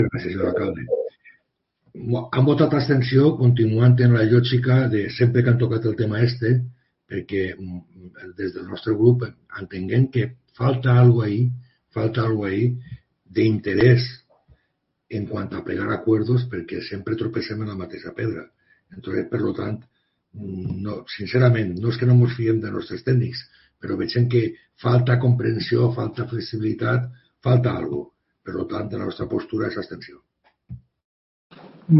Gràcies, senyor alcalde. Han votat abstenció continuant en la lògica de sempre que han tocat el tema perquè des del nostre grup entenguem que falta algo ahí d'interès en quant a plegar acuerdos perquè sempre tropecem en la mateixa pedra. Entonces, per lo tant, no, sincerament, no és que no ens fiem de nostres tècnics, però veiem que falta comprensió, falta flexibilitat, falta algo. Per lo tant, la nostra postura és abstenció.